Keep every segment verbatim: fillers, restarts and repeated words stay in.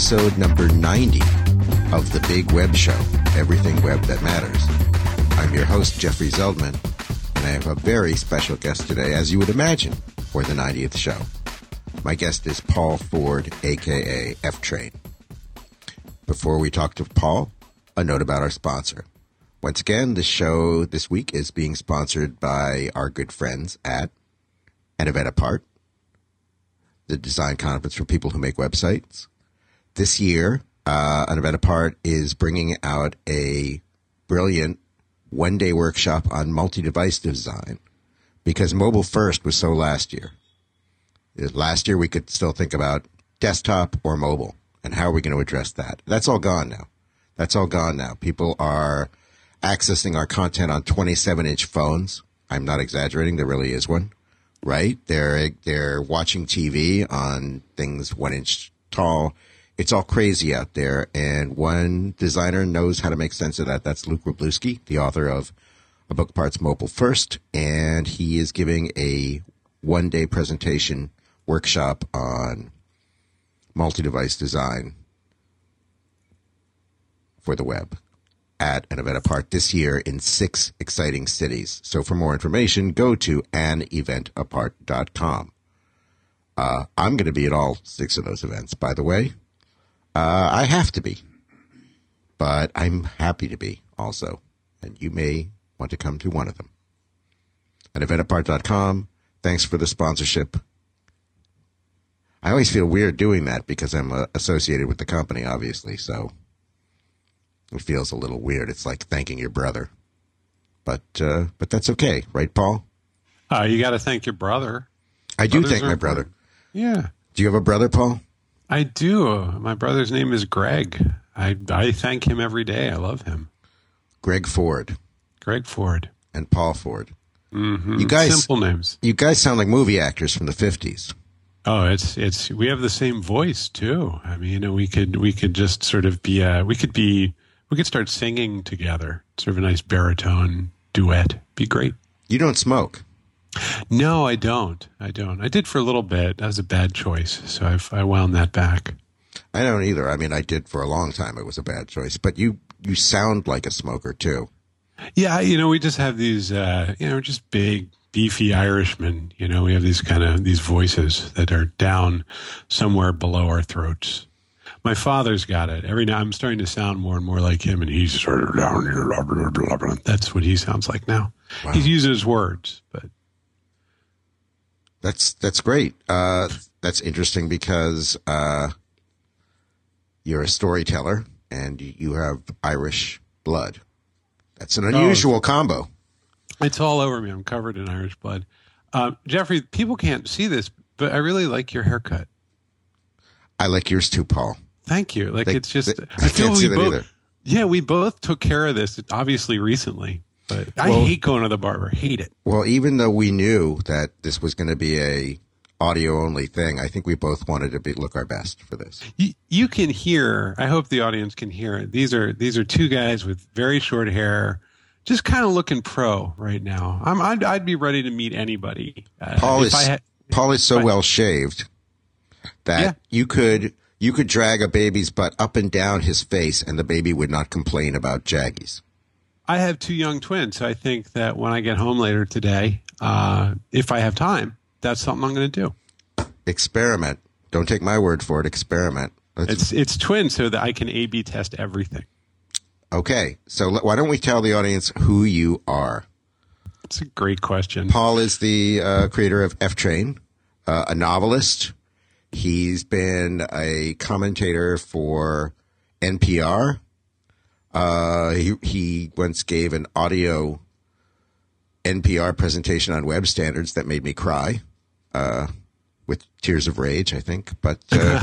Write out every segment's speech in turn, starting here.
episode number ninety of the Big Web Show, Everything Web That Matters. I'm your host, Jeffrey Zeldman, and I have a very special guest today, as you would imagine, for the ninetieth show. My guest is Paul Ford, a k a. F-Train. Before we talk to Paul, a note about our sponsor. Once again, the show this week is being sponsored by our good friends at An Event Apart, the design conference for people who make websites. This year, uh, An Event Apart is bringing out a brilliant one-day workshop on multi-device design, because mobile first was so last year. Last year, we could still think about desktop or mobile, and how are we going to address that? That's all gone now. That's all gone now. People are accessing our content on twenty-seven inch phones. I'm not exaggerating. There really is one. Right? They're they're watching T V on things one inch tall. It's all crazy out there, and one designer knows how to make sense of that. That's Luke Wroblewski, the author of A Book Parts Mobile First, and he is giving a one-day presentation workshop on multi-device design for the web at An Event Apart this year in six exciting cities. So for more information, go to an event apart dot com. Uh, I'm going to be at all six of those events, by the way. Uh, I have to be, but I'm happy to be also, and you may want to come to one of them. An event apart dot com. Thanks for the sponsorship. I always feel weird doing that because I'm uh, associated with the company, obviously, so it feels a little weird. It's like thanking your brother. But uh, but that's okay, right, Paul? Uh, you got to thank your brother. I do Brothers thank my brother. Yeah. Do you have a brother, Paul? I do. My brother's name is Greg. I, I thank him every day. I love him. Greg Ford. Greg Ford. And Paul Ford. Mm-hmm. You guys, simple names. You guys sound like movie actors from the fifties. Oh, it's it's we have the same voice too. I mean, you know, we could we could just sort of be uh we could be we could start singing together. Sort of a nice baritone duet. Be great. You don't smoke. No, I don't. I don't. I did for a little bit. That was a bad choice, so I've I wound that back. I don't either. I mean, I did for a long time. It was a bad choice. But you you sound like a smoker too. Yeah, you know, we just have these, uh, you know, just big, beefy Irishmen. You know, we have these kind of, these voices that are down somewhere below our throats. My father's got it. Every now I'm starting to sound more and more like him, and he's sort of down here. Blah, blah, blah, blah. That's what he sounds like now. Wow. He's using his words, but. That's, that's great. Uh, that's interesting because, uh, you're a storyteller and you have Irish blood. That's an unusual oh, combo. It's all over me. I'm covered in Irish blood. Um, Jeffrey, people can't see this, but I really like your haircut. I like yours too, Paul. Thank you. Like, they, it's just, they, I feel can't we see that both, either. Yeah, we both took care of this, obviously, recently. But I well, hate going to the barber. Hate it. Well, even though we knew that this was going to be a audio-only thing, I think we both wanted to be, look our best for this. You, you can hear, I hope the audience can hear it. These are these are two guys with very short hair, just kind of looking pro right now. I'm, I'd, I'd be ready to meet anybody. Uh, Paul is had, Paul is so well shaved that yeah. you could you could drag a baby's butt up and down his face, and the baby would not complain about jaggies. I have two young twins, so I think that when I get home later today, uh, if I have time, that's something I'm going to do. Experiment. Don't take my word for it. Experiment. Let's... It's it's twins, so that I can A B test everything. Okay, so why don't we tell the audience who you are? It's a great question. Paul is the uh, creator of F-Train, uh, a novelist. He's been a commentator for N P R. Uh, he, he once gave an audio N P R presentation on web standards that made me cry, uh, with tears of rage, I think. But uh,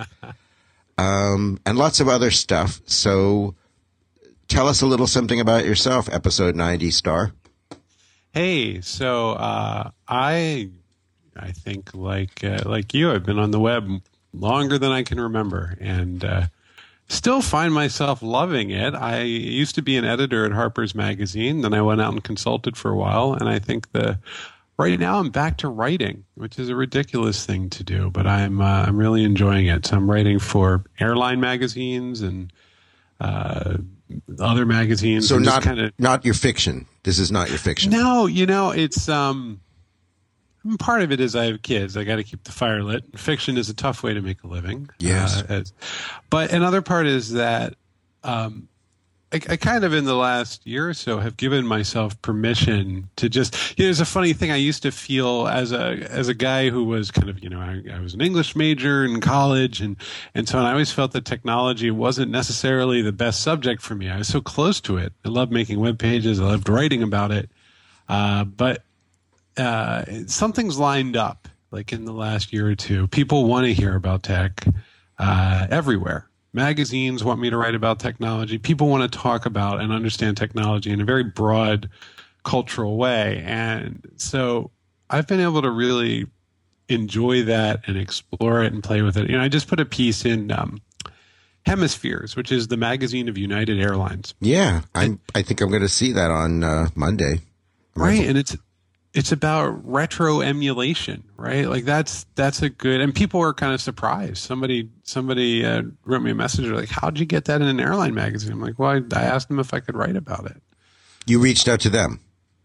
um, and lots of other stuff. So tell us a little something about yourself, episode ninety star. Hey, so uh, I I think like uh, like you, I've been on the web longer than I can remember, and uh, still find myself loving it. I used to be an editor at Harper's Magazine, then I went out and consulted for a while, and I think the right now I'm back to writing, which is a ridiculous thing to do, but I'm uh, I'm really enjoying it. So I'm writing for airline magazines and uh, other magazines. So not kinda, not your fiction. This is not your fiction. No, you know, it's um, part of it is I have kids. I got to keep the fire lit. Fiction is a tough way to make a living. Yes, uh, as, but another part is that um, I, I kind of in the last year or so have given myself permission to just. You know, there's a funny thing I used to feel as a as a guy who was kind of you know I, I was an English major in college and and so on, I always felt that technology wasn't necessarily the best subject for me. I was so close to it. I loved making web pages. I loved writing about it, uh, but. Uh, something's lined up like in the last year or two. People want to hear about tech uh, everywhere. Magazines want me to write about technology. People want to talk about and understand technology in a very broad cultural way. And so I've been able to really enjoy that and explore it and play with it. You know, I just put a piece in um, Hemispheres, which is the magazine of United Airlines. Yeah, I I think I'm going to see that on uh, Monday. Right, and it's It's about retro emulation, right? Like that's that's a good, and people were kind of surprised. Somebody somebody uh, wrote me a message like, "How'd you get that in an airline magazine?" I'm like, "Well, I, I asked them if I could write about it." You reached out to them?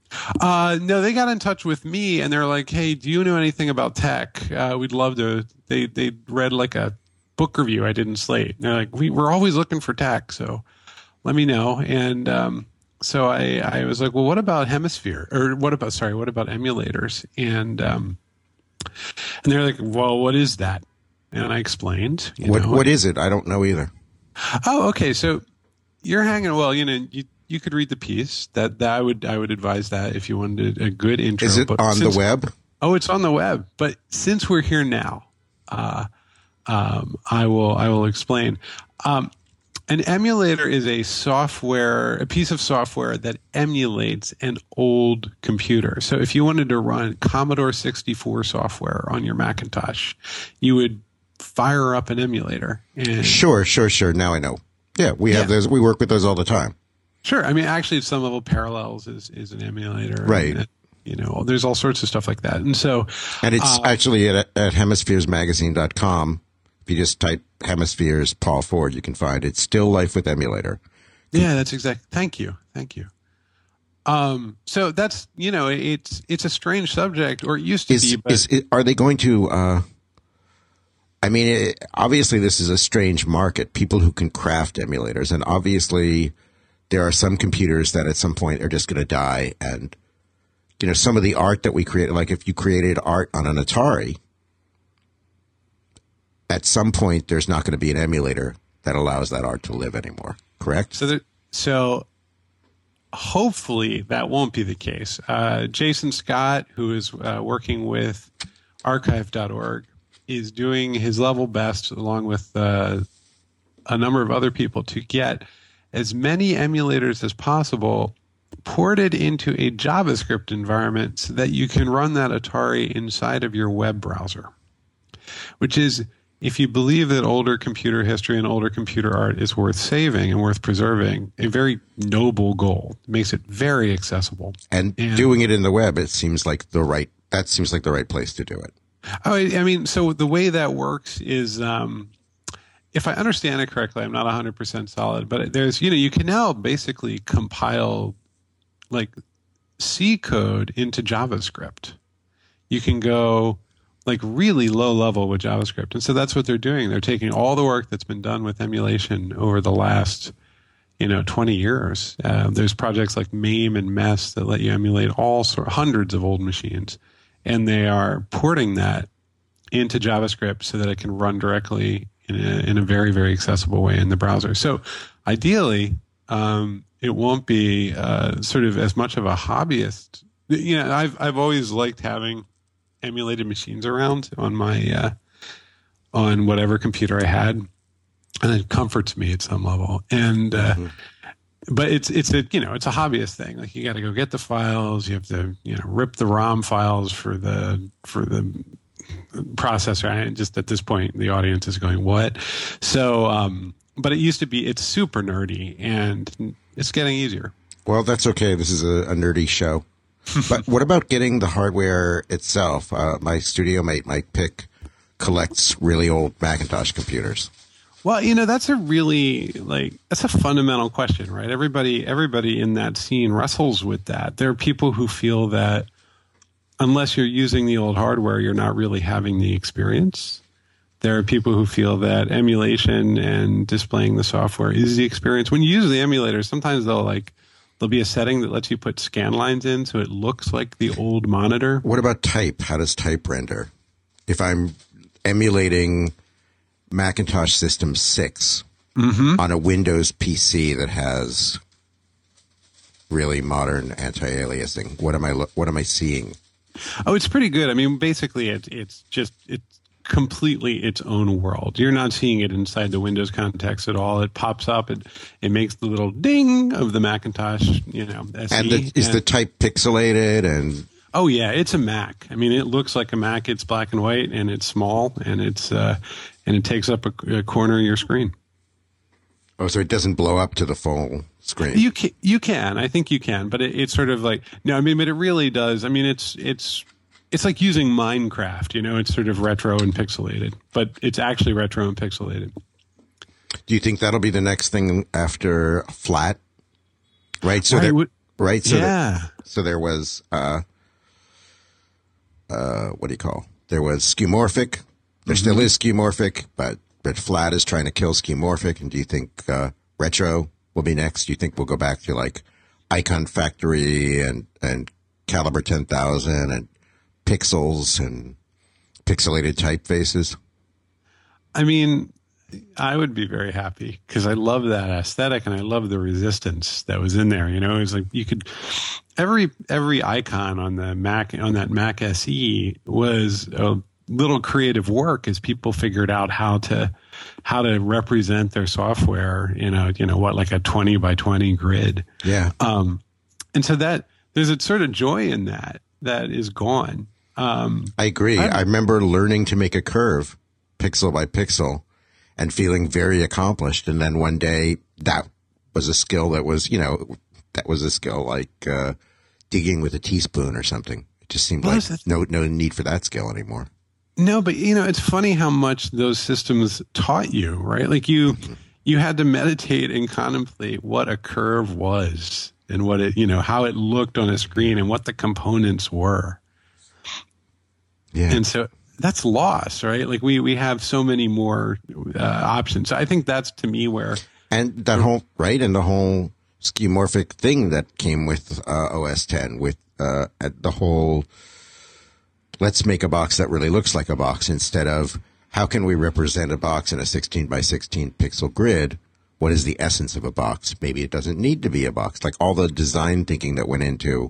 Uh, no, they got in touch with me, and they're like, "Hey, do you know anything about tech? Uh, we'd love to." They they read like a book review I did in Slate. And they're like, "We we're always looking for tech, so let me know." And um, So I, I was like, well, what about Hemisphere? Or what about, sorry, what about emulators? And um, and they're like, well, what is that? And I explained. You what know, What is it? I don't know either. Oh, okay. So you're hanging, well, you know, you, you could read the piece. That, that I would I would advise that if you wanted a good intro. Is it but on since, the web? Oh, it's on the web. But since we're here now, uh, um, I will I will explain. Um, An emulator is a software, a piece of software that emulates an old computer. So if you wanted to run Commodore sixty-four software on your Macintosh, you would fire up an emulator. And sure, sure, sure. Now I know. Yeah, we have yeah. those. We work with those all the time. Sure. I mean, actually, at some level, Parallels is, is an emulator. Right. And it, you know, there's all sorts of stuff like that. And so, and it's uh, actually at, at hemispheres magazine dot com. If you just type Hemispheres Paul Ford, you can find it. Still Life with Emulator. Yeah, that's exact. Thank you. Thank you. Um, so that's, you know, it's it's a strange subject, or it used to is, be. But is, is, are they going to, uh, I mean, it, obviously this is a strange market, people who can craft emulators. And obviously there are some computers that at some point are just going to die. And, you know, some of the art that we create, like if you created art on an Atari, at some point, there's not going to be an emulator that allows that art to live anymore, correct? So, there, so hopefully that won't be the case. Uh, Jason Scott, who is uh, working with archive dot org, is doing his level best, along with uh, a number of other people, to get as many emulators as possible ported into a JavaScript environment so that you can run that Atari inside of your web browser, which is, if you believe that older computer history and older computer art is worth saving and worth preserving, a very noble goal. It makes it very accessible. And, and doing it in the web, it seems like the right, that seems like the right place to do it. Oh, I mean, so the way that works is, um, if I understand it correctly, I'm not one hundred percent solid, but there's, you know, you can now basically compile like C code into JavaScript. You can go like really low level with JavaScript. And so that's what they're doing. They're taking all the work that's been done with emulation over the last, you know, twenty years. Uh, there's projects like MAME and MESS that let you emulate all sort hundreds of old machines. And they are porting that into JavaScript so that it can run directly in a, in a very, very accessible way in the browser. So ideally, um, it won't be uh, sort of as much of a hobbyist. You know, I've I've always liked having emulated machines around on my uh, on whatever computer I had, and it comforts me at some level. And uh, mm-hmm. but it's it's a you know it's a hobbyist thing. Like you got to go get the files, you have to you know rip the ROM files for the for the processor. And just at this point, the audience is going, "What?" So, um, but it used to be it's super nerdy, and it's getting easier. Well, that's okay. This is a, a nerdy show. But what about getting the hardware itself? Uh, my studio mate, Mike Pick, collects really old Macintosh computers. Well, you know, that's a really, like, that's a fundamental question, right? Everybody, everybody in that scene wrestles with that. There are people who feel that unless you're using the old hardware, you're not really having the experience. There are people who feel that emulation and displaying the software is the experience. When you use the emulator, sometimes they'll like, there'll be a setting that lets you put scan lines in so it looks like the old monitor. What about type? How does type render? If I'm emulating Macintosh System six mm-hmm. on a Windows P C that has really modern anti-aliasing, what am I lo- what am I seeing? Oh, it's pretty good. I mean, basically, it, it's just it's completely its own world. You're not seeing it inside the Windows context at all. It pops up. It it makes the little ding of the Macintosh, you know, S E. And the, is and, the type pixelated? And oh yeah, it's a Mac. I mean, it looks like a Mac. It's black and white, and it's small, and it's uh, and it takes up a, a corner of your screen. Oh, so it doesn't blow up to the full screen. You can, you can. I think you can, but it, it's sort of like no. I mean, but it really does. I mean, it's it's. It's like using Minecraft, you know, it's sort of retro and pixelated, but it's actually retro and pixelated. Do you think that'll be the next thing after flat? Right. So I there, would, right. So yeah. There, so there was, uh, uh, what do you call? There was skeuomorphic. There mm-hmm. still is skeuomorphic, but, but flat is trying to kill skeuomorphic. And do you think, uh, retro will be next? Do you think we'll go back to like Icon Factory and, and Caliber ten thousand and pixels and pixelated typefaces? I mean, I would be very happy because I love that aesthetic and I love the resistance that was in there. You know, it's like you could every every icon on the Mac on that Mac S E was a little creative work as people figured out how to how to represent their software in a you know what like a twenty by twenty grid. Yeah. Um, and so that there's a sort of joy in that that is gone. Um, I agree. I, I remember learning to make a curve pixel by pixel and feeling very accomplished. And then one day that was a skill that was, you know, that was a skill like uh, digging with a teaspoon or something. It just seemed well, like no, no need for that skill anymore. No, but you know, it's funny how much those systems taught you, right? Like you, mm-hmm. you had to meditate and contemplate what a curve was and what it, you know, how it looked on a screen and what the components were. Yeah. And so that's lost, right? Like we, we have so many more uh, options. I think that's to me where. And that whole, right? And the whole skeuomorphic thing that came with uh, O S ten with uh, the whole, let's make a box that really looks like a box instead of how can we represent a box in a sixteen by sixteen pixel grid? What is the essence of a box? Maybe it doesn't need to be a box. Like all the design thinking that went into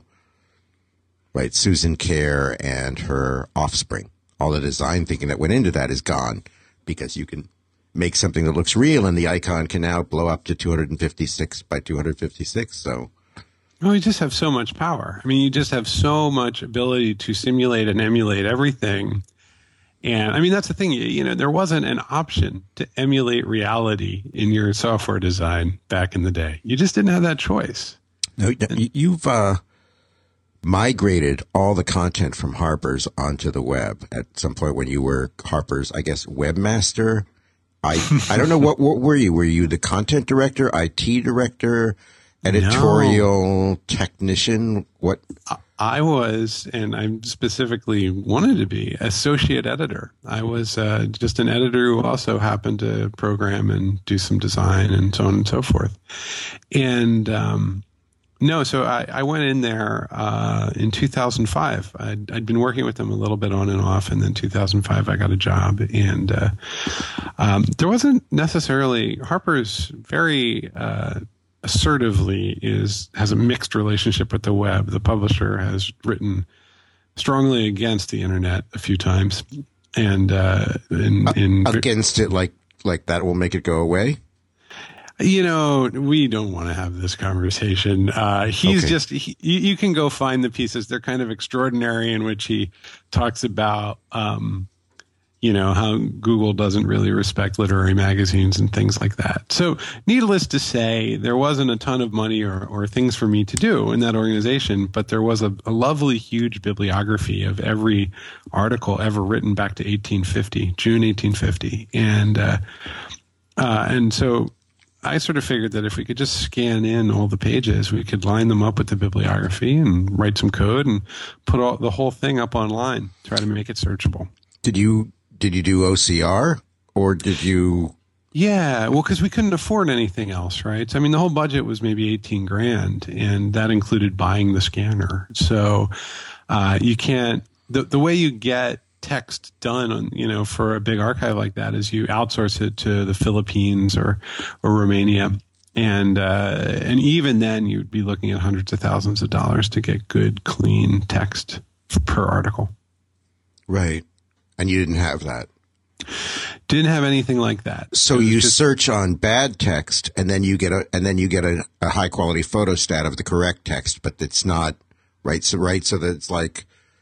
right, Susan Kare and her offspring. All the design thinking that went into that is gone because you can make something that looks real and the icon can now blow up to two fifty-six by two fifty-six. So, well, you just have so much power. I mean, you just have so much ability to simulate and emulate everything. And I mean, that's the thing, you know, there wasn't an option to emulate reality in your software design back in the day. You just didn't have that choice. No, you've, uh, migrated all the content from Harper's onto the web at some point when you were Harper's, I guess, webmaster. I I don't know what what were you? Were you the content director, I T director, editorial no. technician? What? I was, and I specifically wanted to be associate editor. I was uh, just an editor who also happened to program and do some design and so on and so forth. And um, no, so I, I went in there uh, in two thousand five. I'd, I'd been working with them a little bit on and off, and then two thousand five I got a job. And uh, um, there wasn't necessarily Harper's very uh, assertively is has a mixed relationship with the web. The publisher has written strongly against the internet a few times, and uh, in, in against it like like that will make it go away. You know, we don't want to have this conversation. Uh, he's okay. just, he, you can go find the pieces. They're kind of extraordinary in which he talks about, um, you know, how Google doesn't really respect literary magazines and things like that. So needless to say, there wasn't a ton of money or, or things for me to do in that organization, but there was a, a lovely, huge bibliography of every article ever written back to eighteen fifty, June eighteen fifty. And, uh, uh, and so I sort of figured that if we could just scan in all the pages, we could line them up with the bibliography and write some code and put all, the whole thing up online, try to make it searchable. Did you Did you do O C R or did you? Yeah, well, because we couldn't afford anything else, right? I mean, the whole budget was maybe eighteen grand, and that included buying the scanner. So uh, you can't. The the way you get text done on, you know, for a big archive like that is you outsource it to the Philippines or or Romania, and uh, and even then you'd be looking at hundreds of thousands of dollars to get good, clean text per article. Right. And you didn't have that. Didn't have anything like that. So you just, search on bad text, and then you get a and then you get a, a high quality photostat of the correct text, but it's not right. So right, so that it's like,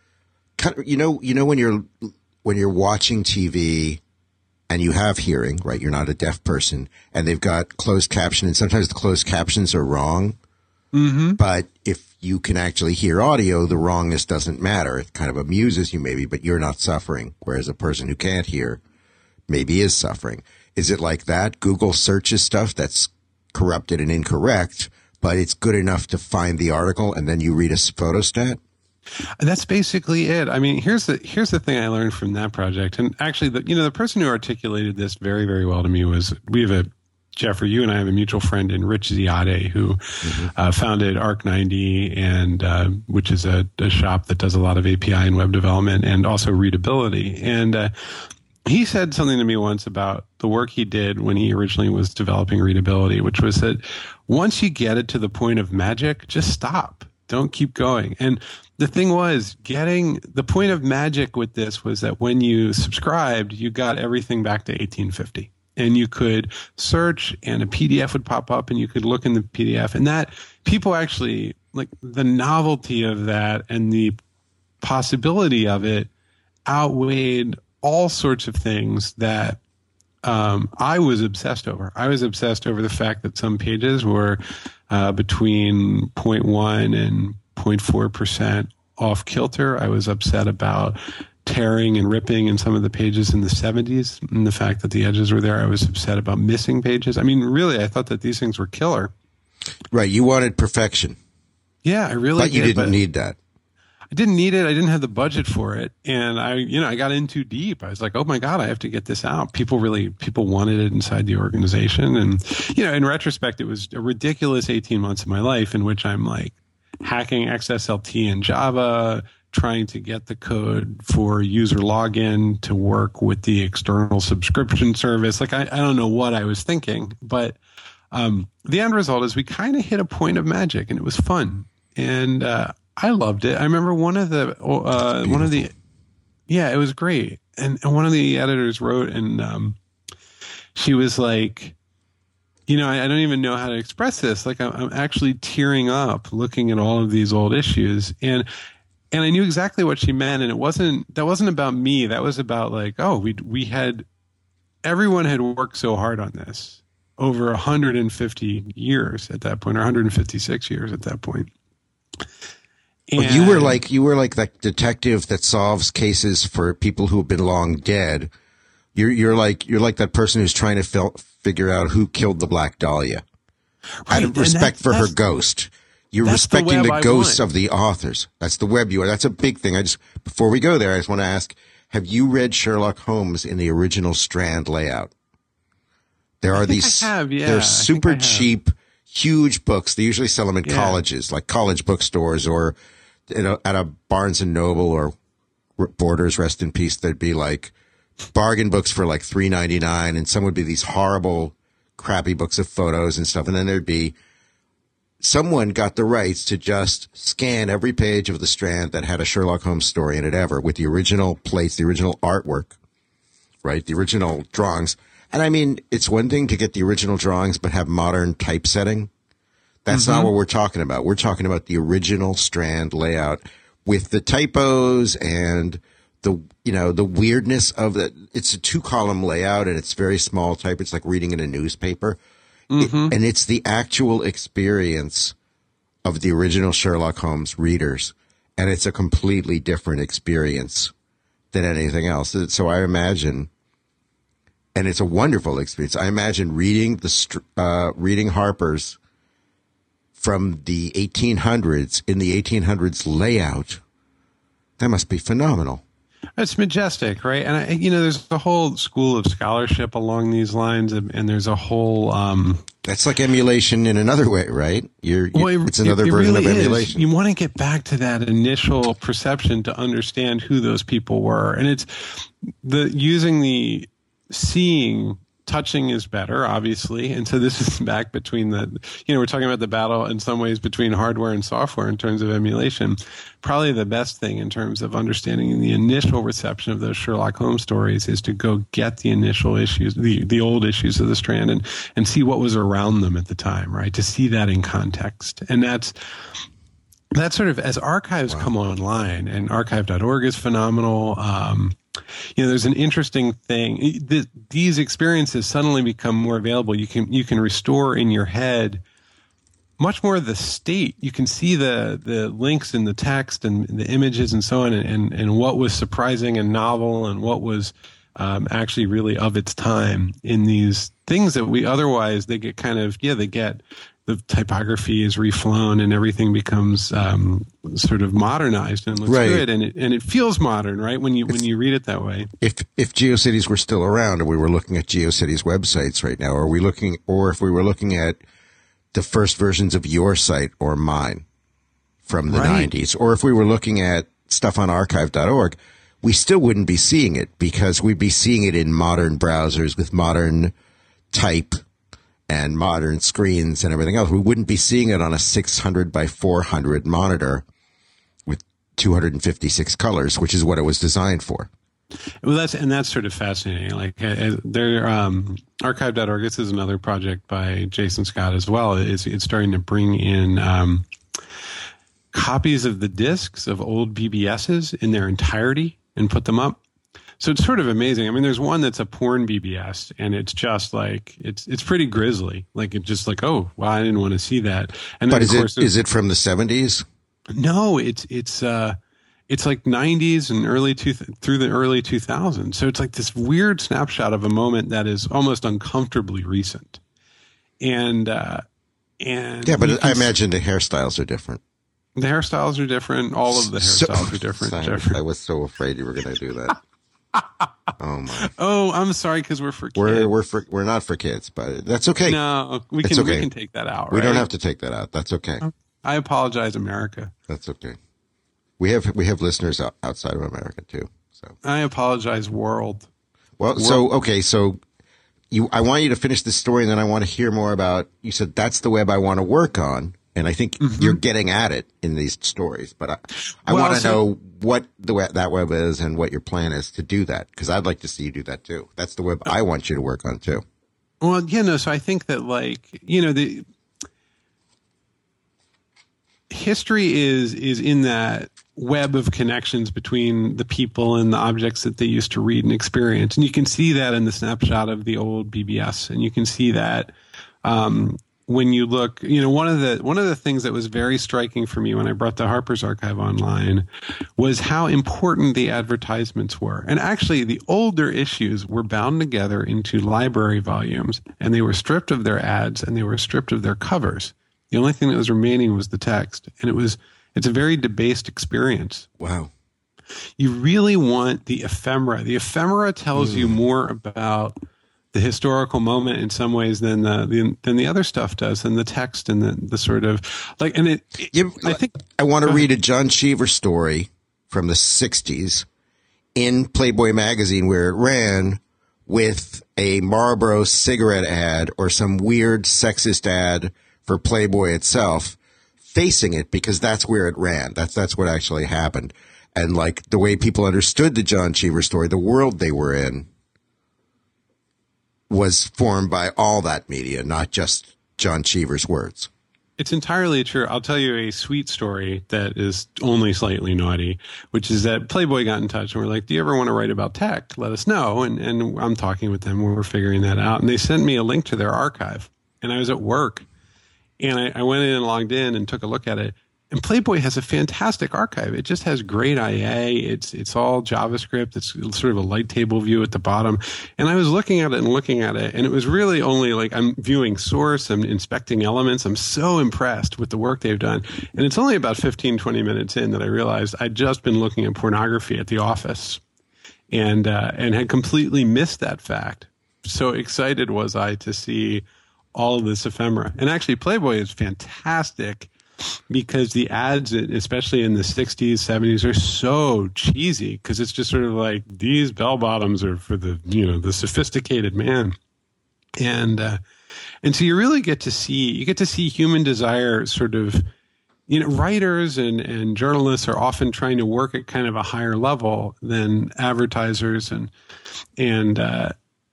kind of, you know, you know when you're when you're watching T V and you have hearing, right? You're not a deaf person, and they've got closed caption, and sometimes the closed captions are wrong. Mm-hmm. But if you can actually hear audio, the wrongness doesn't matter. It kind of amuses you maybe, but you're not suffering. Whereas a person who can't hear maybe is suffering. Is it like that? Google searches stuff that's corrupted and incorrect, but it's good enough to find the article and then you read a photostat? That's basically it. I mean, here's the here's the thing I learned from that project. And actually, the, you know, the person who articulated this very, very well to me was, we have a Jeffrey, you and I have a mutual friend in Rich Ziade, who mm-hmm. uh, founded Arc ninety, and uh, which is a, a shop that does a lot of A P I and web development and also readability. And uh, he said something to me once about the work he did when he originally was developing readability, which was that once you get it to the point of magic, just stop. Don't keep going. And the thing was, getting the point of magic with this was that when you subscribed, you got everything back to eighteen fifty. And you could search and a P D F would pop up and you could look in the P D F. And that, people actually, like, the novelty of that and the possibility of it outweighed all sorts of things that um, I was obsessed over. I was obsessed over the fact that some pages were uh, between zero point one and zero point four percent off kilter. I was upset about tearing and ripping in some of the pages in the seventies, and the fact that the edges were there. I was upset about missing pages. I mean, really, I thought that these things were killer. Right. You wanted perfection. Yeah, I really but you did, didn't but need that. I didn't need it. I didn't have the budget for it. And I, you know, I got in too deep. I was like, oh my God, I have to get this out. People really, people wanted it inside the organization. And, you know, in retrospect, it was a ridiculous eighteen months of my life in which I'm like hacking X S L T in Java, trying to get the code for user login to work with the external subscription service. Like, I, I don't know what I was thinking, but um, the end result is we kind of hit a point of magic, and it was fun. And uh, I loved it. I remember one of the, uh, one of the, yeah, it was great. And, and one of the editors wrote, and um, she was like, you know, I, I don't even know how to express this. Like, I'm, I'm actually tearing up looking at all of these old issues. And And I knew exactly what she meant, and it wasn't, that wasn't about me. That was about like, oh, we we had, everyone had worked so hard on this over one hundred fifty years at that point, or one hundred fifty-six years at that point. And well, you were like, you were like that detective that solves cases for people who have been long dead. You're you're like you're like that person who's trying to fil- figure out who killed the Black Dahlia. Right, Out of respect that, for her ghost. You're respecting the, the ghosts of the authors. That's the web you are. That's a big thing. I just, before we go there, I just want to ask, have you read Sherlock Holmes in the original Strand layout? There are I think these, I have, yeah. they're super I cheap, huge books. They usually sell them in yeah. colleges, like college bookstores, or you know, at a Barnes and Noble or Borders, rest in peace. There'd be like bargain books for like three ninety-nine, and some would be these horrible, crappy books of photos and stuff. And then there'd be, someone got the rights to just scan every page of the Strand that had a Sherlock Holmes story in it ever, with the original plates, the original artwork, right? The original drawings. And I mean, it's one thing to get the original drawings, but have modern typesetting. That's mm-hmm. not what we're talking about. We're talking about the original Strand layout with the typos and the, you know, the weirdness of the, it's a two column layout and it's very small type. It's like reading in a newspaper. Mm-hmm. It, and it's the actual experience of the original Sherlock Holmes readers. And it's a completely different experience than anything else. So I imagine, and it's a wonderful experience. I imagine reading the, uh, reading Harper's from the eighteen hundreds in the eighteen hundreds layout. That must be phenomenal. It's majestic, right? And, I, you know, there's a whole school of scholarship along these lines, and, and there's a whole... Um, That's like emulation in another way, right? You're, you're, well, it, it's another it, it version really of emulation. Is. You want to get back to that initial perception to understand who those people were. And it's the using the seeing... Touching is better, obviously. And so this is back between the, you know, we're talking about the battle in some ways between hardware and software in terms of emulation. Probably the best thing in terms of understanding the initial reception of those Sherlock Holmes stories is to go get the initial issues, the, the old issues of the Strand and, and see what was around them at the time, right? To see that in context. And that's, that's sort of, as archives wow. come online, and archive dot org is phenomenal. Um, You know, there's an interesting thing. These experiences suddenly become more available. You can you can restore in your head much more of the state. You can see the the links in the text and the images and so on, and and what was surprising and novel, and what was um, actually really of its time in these things that we otherwise they get kind of yeah they get. The typography is reflown and everything becomes um, sort of modernized and looks right. good, and it and it feels modern, right? When you if, when you read it that way. If if GeoCities were still around and we were looking at GeoCities websites right now, are we looking, or if we were looking at the first versions of your site or mine from the right. nineties, or if we were looking at stuff on archive dot org, we still wouldn't be seeing it because we'd be seeing it in modern browsers with modern type and modern screens and everything else. We wouldn't be seeing it on a six hundred by four hundred monitor with two hundred fifty-six colors, which is what it was designed for. Well, that's, and that's sort of fascinating. Like, uh, there, um, archive dot org, this is another project by Jason Scott as well. It's, it's starting to bring in, um, copies of the discs of old B B S's in their entirety and put them up. So it's sort of amazing. I mean, there's one that's a porn B B S, and it's just like it's it's pretty grisly. Like it's just like, oh, well, I didn't want to see that. And but then, is of course, it is it from the seventies? No, it's it's uh, it's like nineties and early two through the early two thousands. So it's like this weird snapshot of a moment that is almost uncomfortably recent. And uh, and yeah, but I imagine the hairstyles are different. The hairstyles are different. All of the hairstyles so, are different. Sorry, different. I was so afraid you were going to do that. Oh my! Oh, I'm sorry because we're for kids. We're we're for we're not for kids, but that's okay. No, we it's can okay. we can take that out. We right? don't have to take that out. That's okay. I apologize, America. That's okay. We have we have listeners outside of America too. So I apologize, world. Well, world. so okay, so you I want you to finish this story, and then I want to hear more about. You said that's the web I want to work on. And I think mm-hmm. you're getting at it in these stories, but I, I well, want to so, know what the web, that web is and what your plan is to do that, because I'd like to see you do that too. That's the web I want you to work on too. Well, you know, so I think that, like, you know, the history is is in that web of connections between the people and the objects that they used to read and experience, and you can see that in the snapshot of the old B B S, and you can see that. Um, When you look, you know, one of the one of the things that was very striking for me when I brought the Harper's Archive online was how important the advertisements were. And actually, the older issues were bound together into library volumes, and they were stripped of their ads and they were stripped of their covers. The only thing that was remaining was the text, and it was it's a very debased experience. Wow. You really want the ephemera. The ephemera tells mm. you more about the historical moment in some ways than the, the than the other stuff does, than the text and the, the sort of like. And it, it yeah, I think I want to read a John Cheever story from the sixties in Playboy magazine where it ran with a Marlboro cigarette ad or some weird sexist ad for Playboy itself facing it, because that's where it ran. That's that's what actually happened, and like the way people understood the John Cheever story, the world they were in, was formed by all that media, not just John Cheever's words. It's entirely true. I'll tell you a sweet story that is only slightly naughty, which is that Playboy got in touch and we're like, do you ever want to write about tech? Let us know. And, and I'm talking with them when we're figuring that out. And they sent me a link to their archive. And I was at work. And I, I went in and logged in and took a look at it. And Playboy has a fantastic archive. It just has great I A. It's it's all JavaScript. It's sort of a light table view at the bottom. And I was looking at it and looking at it, and it was really only like I'm viewing source, I'm inspecting elements. I'm so impressed with the work they've done. And it's only about fifteen, twenty minutes in that I realized I'd just been looking at pornography at the office and uh, and had completely missed that fact. So excited was I to see all of this ephemera. And actually, Playboy is fantastic because the ads, especially in the sixties, seventies, are so cheesy because it's just sort of like these bell bottoms are for the, you know, the sophisticated man. And, uh, and so you really get to see, you get to see human desire sort of, you know, writers and, and journalists are often trying to work at kind of a higher level than advertisers and, and, uh,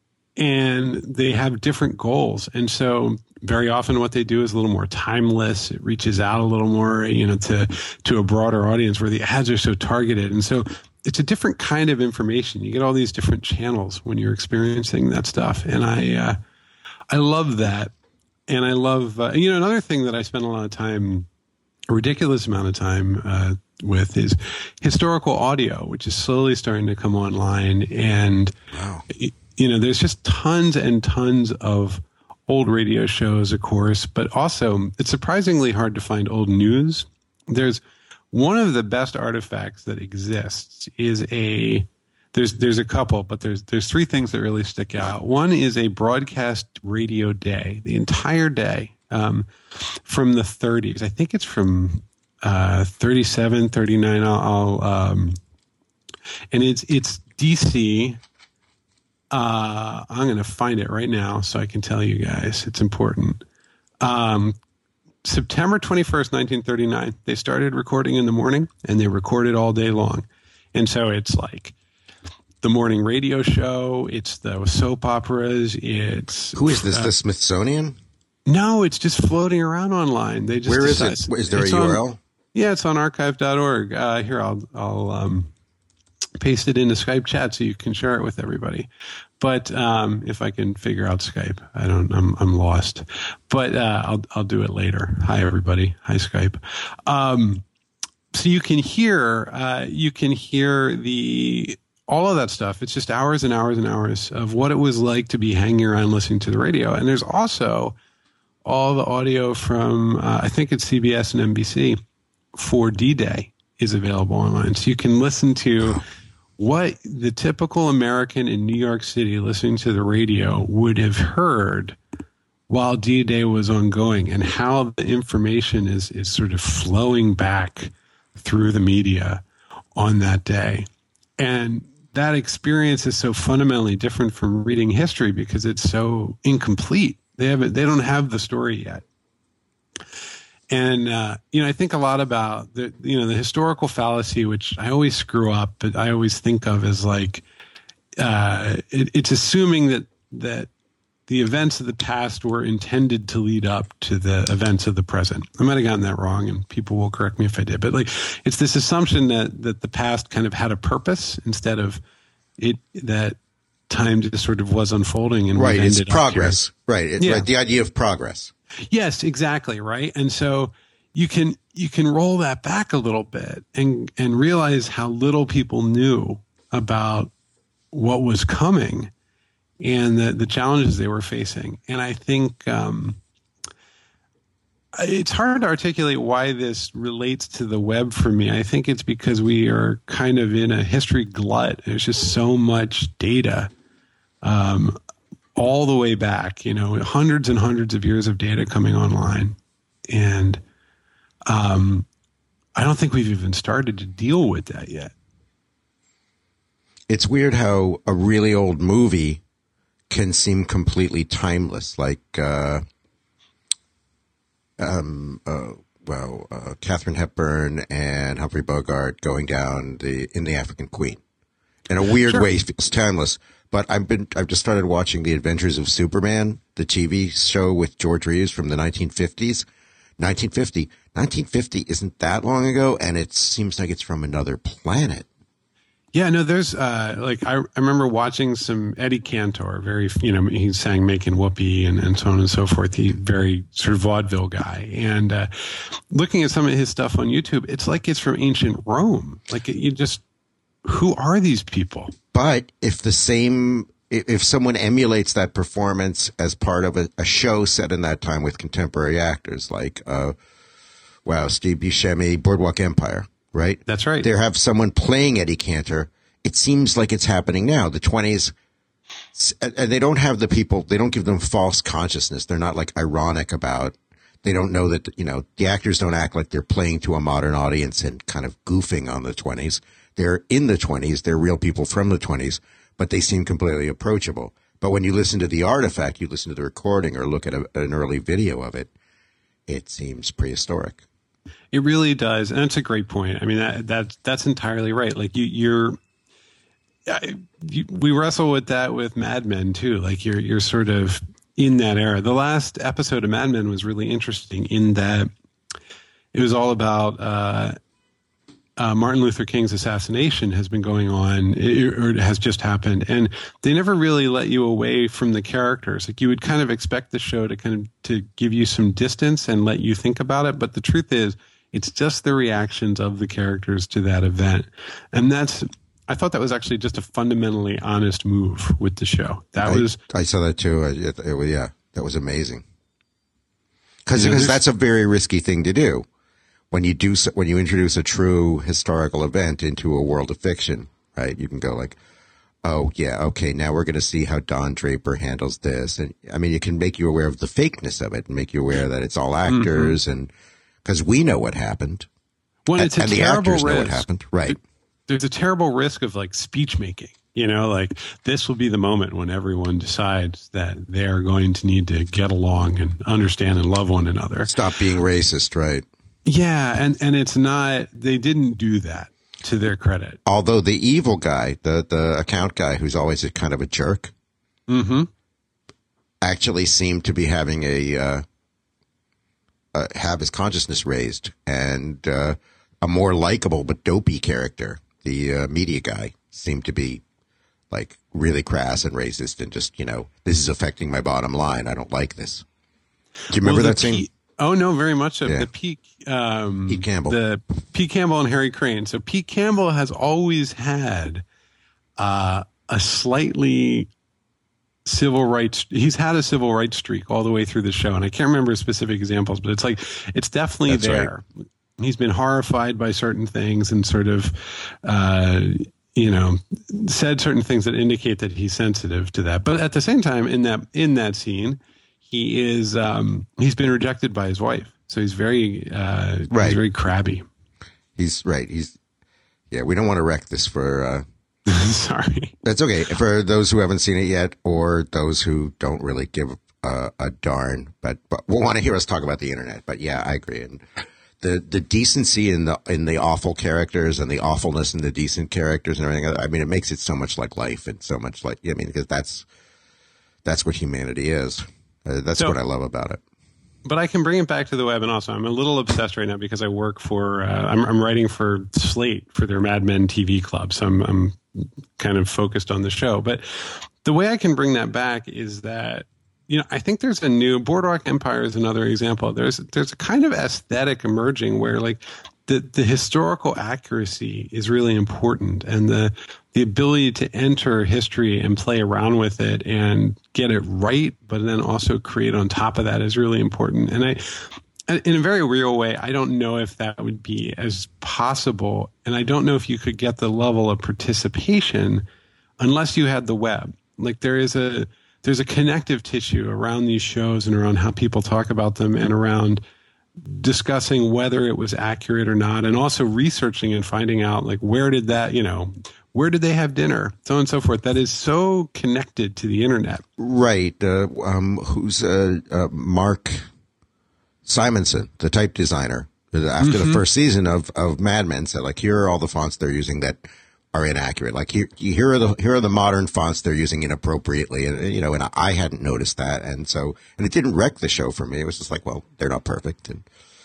and they have different goals. And so very often what they do is a little more timeless. It reaches out a little more, you know, to, to a broader audience where the ads are so targeted. And so it's a different kind of information. You get all these different channels when you're experiencing that stuff. And I, uh, I love that. And I love, uh, you know, another thing that I spend a lot of time, a ridiculous amount of time, uh, with is historical audio, which is slowly starting to come online. And, wow. you know, there's just tons and tons of old radio shows, of course, but also it's surprisingly hard to find old news. There's one of the best artifacts that exists is a, there's, there's a couple, but there's, there's three things that really stick out. One is a broadcast radio day, the entire day, um, from the thirties. I think it's from, uh, thirty-seven, thirty-nine. I'll, I'll um, and it's, it's D C. Uh, I'm going to find it right now so I can tell you guys. It's important. Um, September twenty-first, nineteen thirty-nine, they started recording in the morning and they recorded all day long. And so it's like the morning radio show. It's the soap operas. It's who is this? Uh, the Smithsonian? No, it's just floating around online. They just Where is decide, it? Is there a U R L? On, yeah, it's on archive dot org. Uh, here, I'll, I'll, um, paste it into Skype chat so you can share it with everybody. But um, if I can figure out Skype, I don't. I'm I'm lost. But uh, I'll I'll do it later. Hi everybody. Hi Skype. Um, so you can hear uh, you can hear the all of that stuff. It's just hours and hours and hours of what it was like to be hanging around listening to the radio. And there's also all the audio from uh, I think it's C B S and N B C for D-Day is available online, so you can listen to what the typical American in New York City listening to the radio would have heard while D-Day was ongoing, and how the information is, is sort of flowing back through the media on that day. And that experience is so fundamentally different from reading history because it's so incomplete. They haven't, they don't have the story yet. And, uh, you know, I think a lot about the, you know, the historical fallacy, which I always screw up, but I always think of as like, uh, it, it's assuming that, that the events of the past were intended to lead up to the events of the present. I might have gotten that wrong and people will correct me if I did, but like, it's this assumption that, that the past kind of had a purpose instead of it, that time just sort of was unfolding and right. It's progress. Right. It, yeah. right. The idea of progress. Yes, exactly. Right. And so you can, you can roll that back a little bit and, and realize how little people knew about what was coming and the, the challenges they were facing. And I think, um, it's hard to articulate why this relates to the web for me. I think it's because we are kind of in a history glut. There's just so much data, um, all the way back, you know, hundreds and hundreds of years of data coming online. And um, I don't think we've even started to deal with that yet. It's weird how a really old movie can seem completely timeless, like, uh, um, uh, well, uh, Katharine Hepburn and Humphrey Bogart going down the in the African Queen. In a weird Sure. way, it feels timeless. But I've been, I've just started watching The Adventures of Superman, the T V show with George Reeves from the nineteen fifties. nineteen fifty. nineteen fifty isn't that long ago, and it seems like it's from another planet. Yeah, no, there's uh, like I, I remember watching some Eddie Cantor, very, you know, he sang Making Whoopee and, and so on and so forth. He very sort of vaudeville guy. And uh, looking at some of his stuff on YouTube, it's like it's from ancient Rome. Like you just, who are these people? But if the same, if someone emulates that performance as part of a, a show set in that time with contemporary actors, like, uh, wow, Steve Buscemi, Boardwalk Empire. Right? That's right. They have someone playing Eddie Cantor. It seems like it's happening now. The twenties, and they don't have the people, they don't give them false consciousness. They're not like ironic about, they don't know that, you know, the actors don't act like they're playing to a modern audience and kind of goofing on the twenties. They're in the twenties. They're real people from the twenties, but they seem completely approachable. But when you listen to the artifact, you listen to the recording or look at a, an early video of it, it seems prehistoric. It really does, and it's a great point. I mean, that that that's entirely right. Like you, you're, you, we wrestle with that with Mad Men too. Like you're you're sort of in that era. The last episode of Mad Men was really interesting in that it was all about uh, uh, Martin Luther King's assassination has been going on, or it has just happened, and they never really let you away from the characters. Like you would kind of expect the show to kind of to give you some distance and let you think about it, but the truth is, it's just the reactions of the characters to that event, and that's. I thought that was actually just a fundamentally honest move with the show. That I, was. I saw that too. It, it, it, yeah, that was amazing. Because yeah, that's a very risky thing to do. When you do, when you introduce a true historical event into a world of fiction, right? You can go like, oh yeah, okay, now we're going to see how Don Draper handles this. And I mean, it can make you aware of the fakeness of it and make you aware that it's all actors, mm-hmm. and because we know what happened. Well, it's and, a and the terrible actors risk. know what happened, right? There's a terrible risk of like speech making. You know, like this will be the moment when everyone decides that they're going to need to get along and understand and love one another. Stop being racist, right? Yeah, and, and it's not, they didn't do that to their credit. Although the evil guy, the, the account guy who's always a kind of a jerk, mm-hmm. actually seemed to be having a, uh, uh, have his consciousness raised, and uh, a more likable but dopey character, the uh, media guy, seemed to be like really crass and racist and just, you know, this is affecting my bottom line. I don't like this. Do you remember well, that scene? P- oh, no, very much so. Yeah. The Pete, um, Pete Campbell. The Pete Campbell and Harry Crane. So Pete Campbell has always had uh, a slightly civil rights. He's had a civil rights streak all the way through the show. And I can't remember specific examples, but it's like, it's definitely That's there. Right. He's been horrified by certain things and sort of, uh, you know, said certain things that indicate that he's sensitive to that. But at the same time, in that in that scene, he is um, he's been rejected by his wife, so he's very uh, right. he's very crabby. He's right. He's yeah. We don't want to wreck this for. Uh, Sorry, that's okay for those who haven't seen it yet, or those who don't really give a, a darn. But but will want to hear us talk about the internet. But yeah, I agree. And the the decency in the in the awful characters and the awfulness in the decent characters and everything. I mean, it makes it so much like life and so much like I mean, because that's that's what humanity is. Uh, that's so, what I love about it. But I can bring it back to the web, and also I'm a little obsessed right now because I work for uh, I'm, I'm writing for Slate for their Mad Men T V club, so I'm I'm kind of focused on the show. But the way I can bring that back is that. You know, I think there's a new Boardwalk Empire is another example. There's there's a kind of aesthetic emerging where like the, the historical accuracy is really important, and the the ability to enter history and play around with it and get it right, but then also create on top of that is really important. And I, in a very real way, I don't know if that would be as possible, and I don't know if you could get the level of participation unless you had the web. Like there is a There's a connective tissue around these shows and around how people talk about them and around discussing whether it was accurate or not, and also researching and finding out like where did that, you know, where did they have dinner, so on and so forth. That is so connected to the internet. Right. Uh, um, who's uh, uh, Mark Simonson, the type designer, after mm-hmm. the first season of, of Mad Men said, like, here are all the fonts they're using that are inaccurate. Like here, here are the here are the modern fonts they're using inappropriately, and you know, and I hadn't noticed that, and so and it didn't wreck the show for me. It was just like, well, they're not perfect, and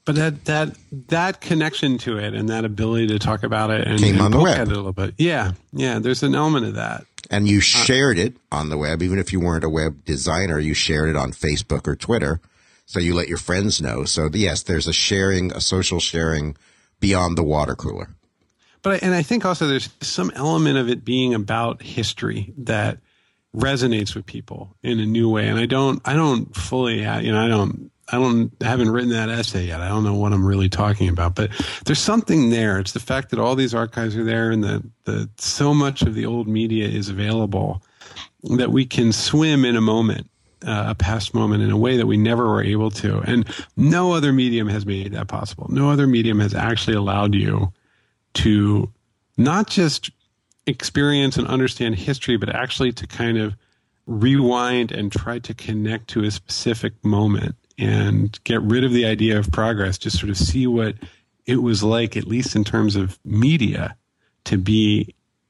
But that that that connection to it and that ability to talk about it and, Came and on the poke web. at it a little bit. Yeah, yeah. There's an element of that. And you shared it on the web, even if you weren't a web designer. You shared it on Facebook or Twitter, so you let your friends know. So yes, there's a sharing, a social sharing beyond the water cooler. But and I think also there's some element of it being about history that resonates with people in a new way. And I don't, I don't fully, you know, I don't. I don't I haven't written that essay yet. I don't know what I'm really talking about, but there's something there. It's the fact that all these archives are there and that the, so much of the old media is available that we can swim in a moment, uh, a past moment in a way that we never were able to. And no other medium has made that possible. No other medium has actually allowed you to not just experience and understand history, but actually to kind of rewind and try to connect to a specific moment and get rid of the idea of progress, just sort of see what it was like, at least in terms of media, to be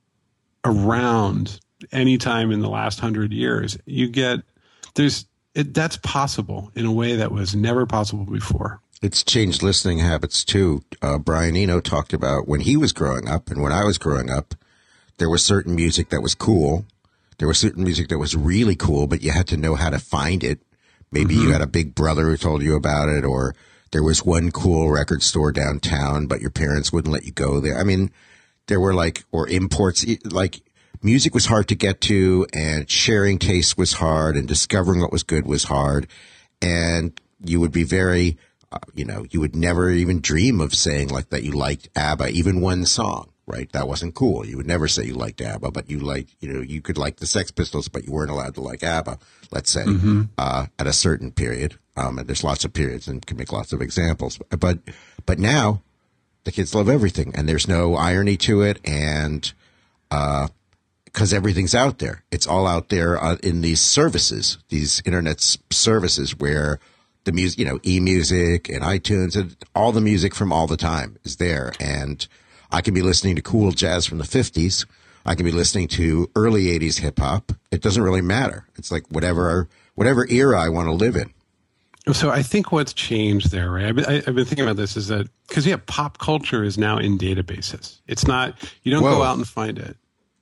around any time in the last hundred years. You get, there's, it, that's possible in a way that was never possible before. It's changed listening habits too. Uh, Brian Eno talked about when he was growing up and when I was growing up, there was certain music that was cool. There was certain music that was really cool, but you had to know how to find it. Maybe mm-hmm. you had a big brother who told you about it, or there was one cool record store downtown, but your parents wouldn't let you go there. I mean, there were like, or imports, like music was hard to get to, and sharing taste was hard, and discovering what was good was hard. And you would be very, uh, you know, you would never even dream of saying like that you liked ABBA, even one song. Right? That wasn't cool. You would never say you liked ABBA, but you liked, you know, you could like the Sex Pistols, but you weren't allowed to like ABBA, let's say, mm-hmm. uh, at a certain period. Um, and there's lots of periods and can make lots of examples. But, but now the kids love everything and there's no irony to it. And, uh, cause everything's out there. It's all out there uh, in these services, these internet services where the music, you know, eMusic and iTunes and all the music from all the time is there. And, I can be listening to cool jazz from the fifties. I can be listening to early eighties hip hop. It doesn't really matter. It's like whatever whatever era I want to live in. So I think what's changed there, right? I've been, I've been thinking about this is that because yeah, pop culture is now in databases. It's not, you don't Whoa. go out and find it,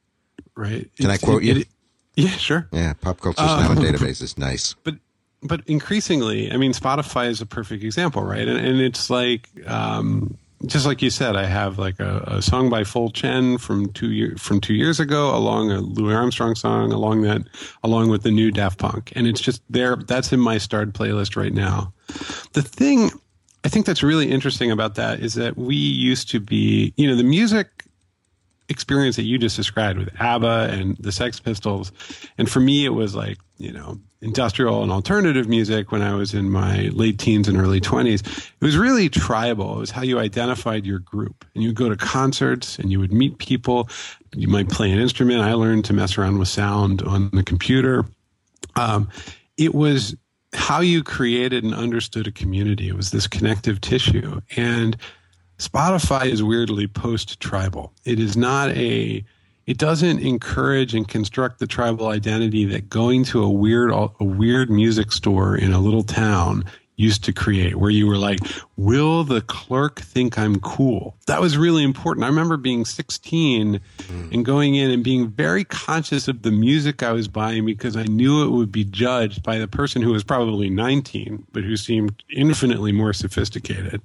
right? Can it's, I quote it, you? It, yeah, sure. Yeah, pop culture is uh, now in databases. Nice. But but increasingly, I mean, Spotify is a perfect example, right? And, and it's like. Um, Just like you said, I have like a, a song by Fol Chen from two year, from two years ago, along a Louis Armstrong song, along that, along with the new Daft Punk, and it's just there. That's in my starred playlist right now. The thing I think that's really interesting about that is that we used to be, you know, the music experience that you just described with ABBA and the Sex Pistols, and for me, it was like, you know, industrial and alternative music when I was in my late teens and early twenties. It was really tribal. It was how you identified your group. And you would go to concerts and you would meet people. You might play an instrument. I learned to mess around with sound on the computer. Um, it was how you created and understood a community. It was this connective tissue. And Spotify is weirdly post-tribal. It is not a... It doesn't encourage and construct the tribal identity that going to a weird a weird music store in a little town used to create, where you were like, will the clerk think I'm cool? That was really important. I remember being sixteen mm. and going in and being very conscious of the music I was buying because I knew it would be judged by the person who was probably nineteen, but who seemed infinitely more sophisticated.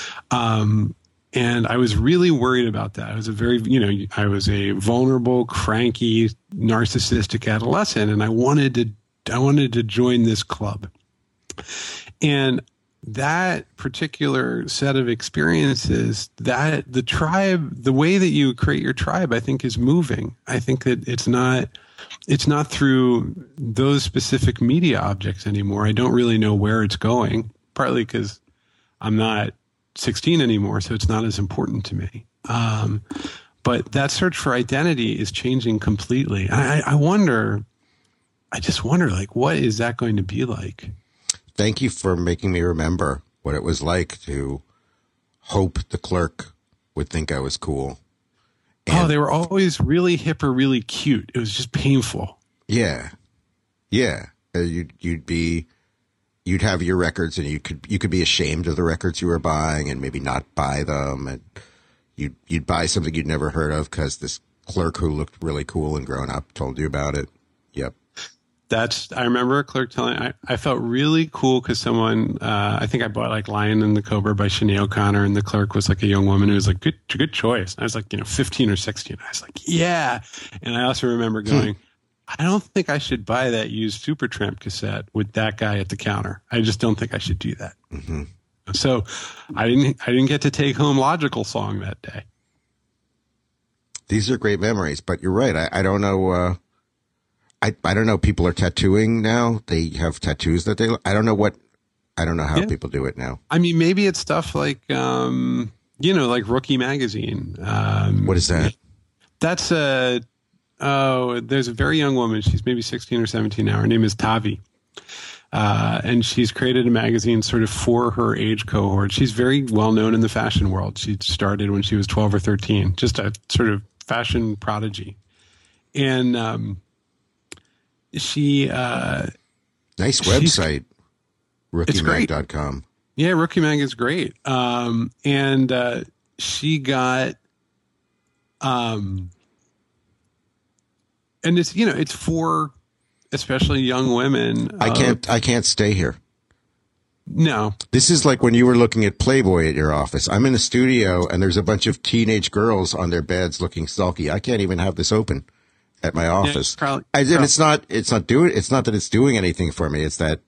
Um, And I was really worried about that. I was a very, you know, I was a vulnerable, cranky, narcissistic adolescent, and I wanted to, I wanted to join this club. And that particular set of experiences, that the tribe, the way that you create your tribe, I think is moving. I think that it's not, it's not through those specific media objects anymore. I don't really know where it's going, partly because I'm not sixteen anymore, so it's not as important to me. Um, but that search for identity is changing completely. I, I wonder, I just wonder, like, what is that going to be like? Thank you for making me remember what it was like to hope the clerk would think I was cool. And oh, they were always really hip or really cute. It was just painful. Yeah. Yeah. You'd, you'd be, you'd have your records, and you could you could be ashamed of the records you were buying, and maybe not buy them, and you'd you'd buy something you'd never heard of because this clerk who looked really cool and grown up told you about it. Yep. That's, I remember a clerk telling, I, I felt really cool because someone, uh, I think I bought like Lion and the Cobra by Sinead O'Connor, and the clerk was like a young woman who was like, good, good choice. And I was like, you know, fifteen or sixteen. I was like, yeah. And I also remember going, I don't think I should buy that used Supertramp cassette with that guy at the counter. I just don't think I should do that. Mm-hmm. So I didn't, I didn't get to take home Logical Song that day. These are great memories, but you're right. I, I don't know. Uh, I, I don't know. People are tattooing now. They have tattoos that they, I don't know what, I don't know how Yeah. people do it now. I mean, maybe it's stuff like, um, you know, like Rookie Magazine. Um, What is that? That's a, oh, there's a very young woman. She's maybe sixteen or seventeen now. Her name is Tavi. Uh, and she's created a magazine sort of for her age cohort. She's very well known in the fashion world. She started when she was twelve or thirteen, just a sort of fashion prodigy. And um, she... Uh, Nice she's- website. rookie mag dot com. Yeah, Rookie Mag is great. Um, and uh, she got... Um, and it's, you know, it's for especially young women. I uh, can't, I can't stay here. No. This is like when you were looking at Playboy at your office. I'm in the studio and there's a bunch of teenage girls on their beds looking sulky. I can't even have this open at my office. Carl- I, and Carl- it's not, it's not doing, it's not that it's doing anything for me. It's that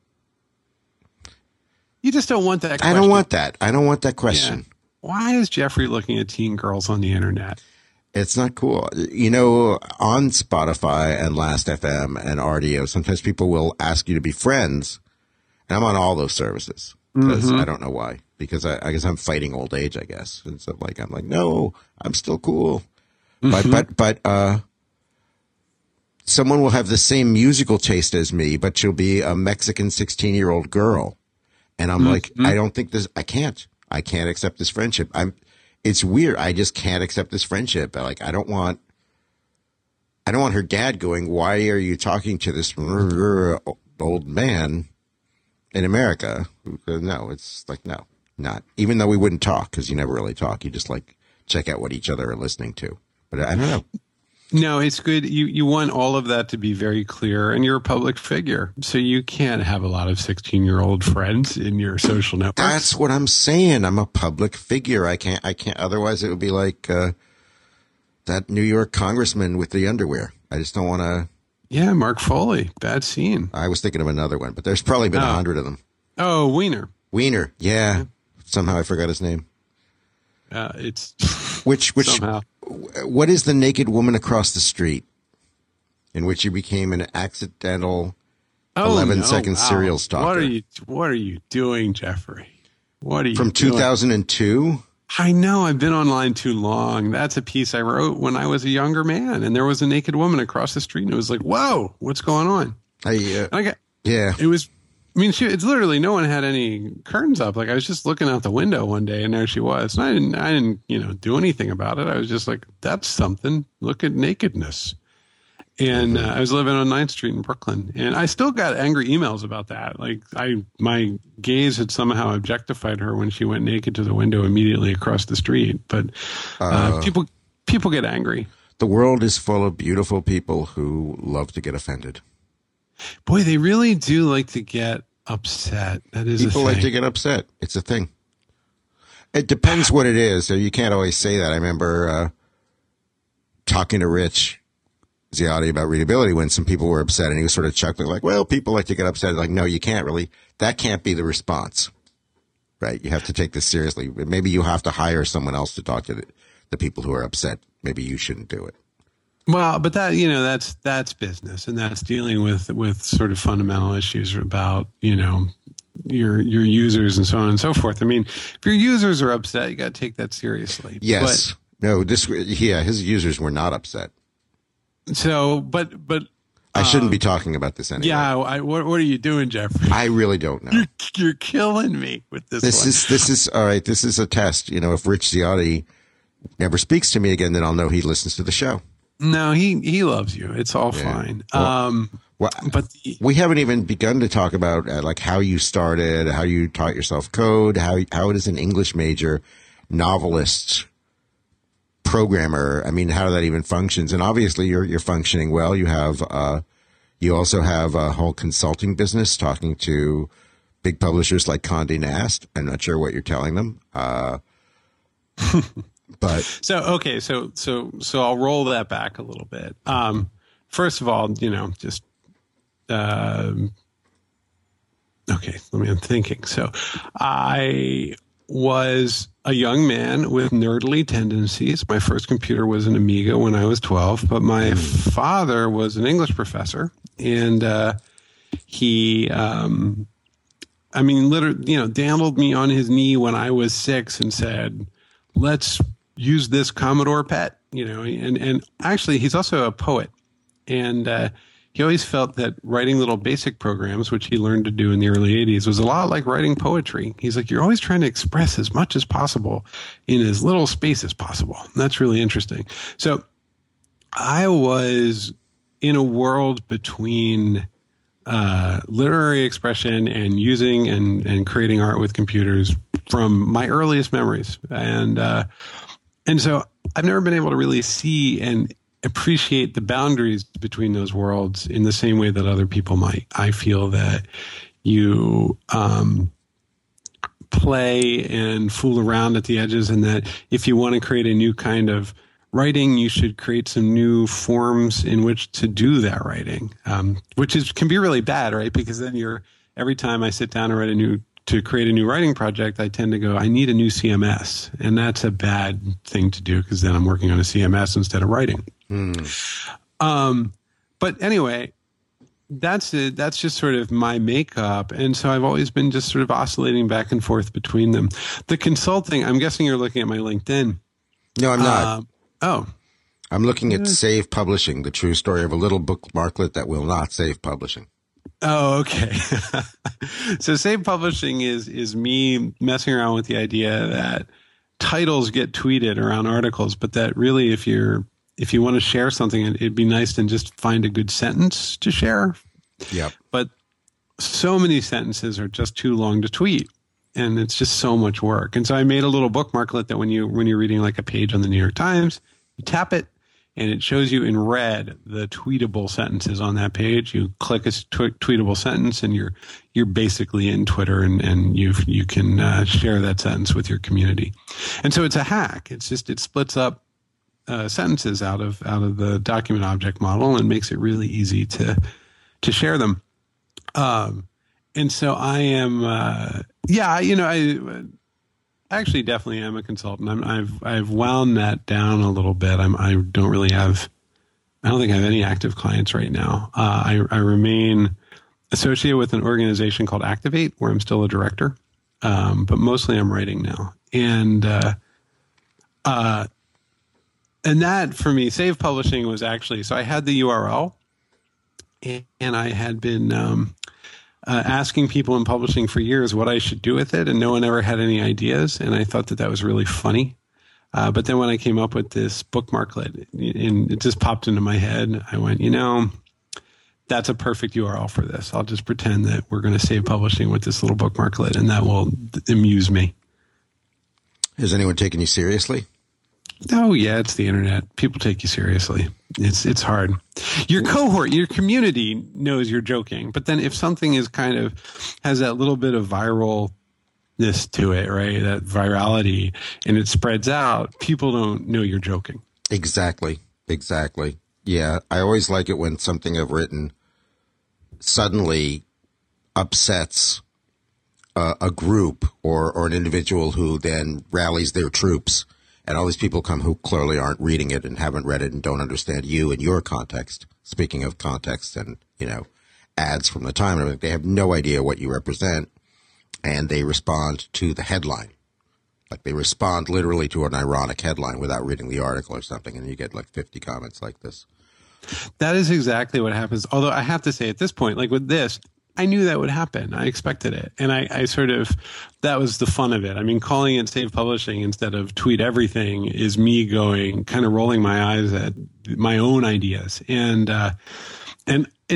You just don't want that I question. don't want that. I don't want that Yeah. question. Why is Jeffrey looking at teen girls on the internet? It's not cool. You know, on Spotify and Last F M and R D O, sometimes people will ask you to be friends. And I'm on all those services because Mm-hmm. I don't know why. Because I, I guess I'm fighting old age, I guess. And so like, I'm like, no, I'm still cool. Mm-hmm. But, but, but, uh, someone will have the same musical taste as me, but she'll be a Mexican sixteen year old girl. And I'm like, I don't think this, I can't, I can't accept this friendship. I'm, it's weird. I just can't accept this friendship. Like, I don't want, I don't want her dad going, why are you talking to this old man in America? No, it's like, no, not. Even though we wouldn't talk, because you never really talk. You just like check out what each other are listening to. But I don't know. No, it's good. You you want all of that to be very clear, and you're a public figure, so you can't have a lot of sixteen-year-old friends in your social network. That's what I'm saying. I'm a public figure. I can't, I can't, otherwise it would be like, uh, that New York congressman with the underwear. I just don't want to. Yeah, Mark Foley, bad scene. I was thinking of another one, but there's probably been a Oh. hundred of them. Oh, Wiener. Wiener. Yeah. Somehow I forgot his name. Uh, it's Which, which, somehow. what is the naked woman across the street in which you became an accidental Oh, eleven no, second wow. serial stalker? What are you? What are you doing, Jeffrey? What are you From doing? two thousand two? I know I've been online too long. That's a piece I wrote when I was a younger man, and there was a naked woman across the street, and it was like, "Whoa, what's going on?" I, uh, And I got yeah. it was. I mean, she, it's literally no one had any curtains up. Like I was just looking out the window one day, and there she was. And I didn't, I didn't, you know, do anything about it. I was just like, "That's something. Look at nakedness." And uh, I was living on ninth Street in Brooklyn, and I still got angry emails about that. Like I, my gaze had somehow objectified her when she went naked to the window immediately across the street. But uh, Uh. people, people get angry. The world is full of beautiful people who love to get offended. Boy, they really do like to get upset. That is People a like thing. to get upset. It's a thing. It depends what it is. So you can't always say that. I remember uh, talking to Rich Ziotti about readability when some people were upset, and he was sort of chuckling like, well, people like to get upset. Like, no, you can't really. That can't be the response. Right? You have to take this seriously. Maybe you have to hire someone else to talk to the, the people who are upset. Maybe you shouldn't do it. Well, but that, you know, that's that's business, and that's dealing with with sort of fundamental issues about, you know, your your users and so on and so forth. I mean, if your users are upset, you got to take that seriously. Yes. no, this, yeah, his users were not upset. But, so, but but I shouldn't be talking about this anyway. yeah, I, what what are you doing, Jeffrey? I really don't know. You're, you're killing me with this. This one. is, this is, all right, this is a test. You know, if Rich Ziotti never speaks to me again, then I'll know he listens to the show. No, he he loves you. It's all Yeah. fine. Well, um, Well, but the, we haven't even begun to talk about uh, like how you started, how you taught yourself code, how how does an English major novelist programmer, I mean, how that even functions. And obviously you're you're functioning well. You have uh you also have a whole consulting business talking to big publishers like Condé Nast. I'm not sure what you're telling them. Uh but so okay, so so so I'll roll that back a little bit. Um first of all, you know, just um okay, let me I'm thinking. So I was a young man with nerdly tendencies. My first computer was an Amiga when I was twelve, but my mm. father was an English professor, and uh, he, um, I mean, literally, you know, dandled me on his knee when I was six and said, "Let's use this Commodore P E T," you know, and and actually, he's also a poet, and uh, he always felt that writing little basic programs, which he learned to do in the early eighties, was a lot like writing poetry. He's like, you're always trying to express as much as possible in as little space as possible. And that's really interesting. So I was in a world between uh, literary expression and using and, and creating art with computers from my earliest memories. And, uh, and so I've never been able to really see and appreciate the boundaries between those worlds in the same way that other people might. I feel that you um, play and fool around at the edges, and that if you want to create a new kind of writing, you should create some new forms in which to do that writing, um, which is can be really bad, right? Because then you're every time I sit down and write a new to create a new writing project, I tend to go, I need a new C M S, and that's a bad thing to do because then I'm working on a C M S instead of writing. Mm. Um, but anyway, that's it. That's just sort of my makeup. And so I've always been just sort of oscillating back and forth between them. The consulting, I'm guessing you're looking at my LinkedIn. No, I'm not. Uh, oh. I'm looking at Save Publishing, the true story of a little bookmarklet that will not save publishing. Oh, okay. So Save Publishing is is me messing around with the idea that titles get tweeted around articles, but that really if you're if you want to share something, it'd be nice to just find a good sentence to share. Yep. But so many sentences are just too long to tweet, and it's just so much work. And so I made a little bookmarklet that when you when you're reading like a page on the New York Times, you tap it, and it shows you in red the tweetable sentences on that page. You click a tw- tweetable sentence, and you're you're basically in Twitter, and and you you can uh, share that sentence with your community. And so it's a hack. It's just it splits up uh, sentences out of out of the document object model and makes it really easy to to share them. Um, and so I am, uh, yeah, you know, I. Actually, definitely am a consultant. I'm, I've I've wound that down a little bit. I'm I don't really have. I don't think I have any active clients right now. Uh, I I remain associated with an organization called Activate, where I'm still a director, um, but mostly I'm writing now. And uh, uh, and that for me, Save Publishing was actually so I had the U R L, and, and I had been. Um, Uh, asking people in publishing for years what I should do with it, and no one ever had any ideas, and I thought that that was really funny. Uh, but then when I came up with this bookmarklet, and it just popped into my head, I went, you know, that's a perfect U R L for this. I'll just pretend that we're going to save publishing with this little bookmarklet, and that will amuse me. Is anyone taking you seriously? Oh, yeah, it's the internet. People take you seriously. It's it's hard. Your cohort, your community knows you're joking. But then if something is kind of has that little bit of viralness to it, right, that virality, and it spreads out, people don't know you're joking. Exactly. Exactly. Yeah. I always like it when something I've written suddenly upsets uh, a group or, or an individual who then rallies their troops. And all these people come who clearly aren't reading it and haven't read it and don't understand you and your context. Speaking of context and, you know, ads from the time, they have no idea what you represent, and they respond to the headline. Like they respond literally to an ironic headline without reading the article or something, and you get like fifty comments like this. That is exactly what happens. Although I have to say at this point, like with this, I knew that would happen. I expected it. And I, I sort of, that was the fun of it. I mean, calling it Save Publishing instead of Tweet Everything is me going, kind of rolling my eyes at my own ideas. And, uh, and it's a,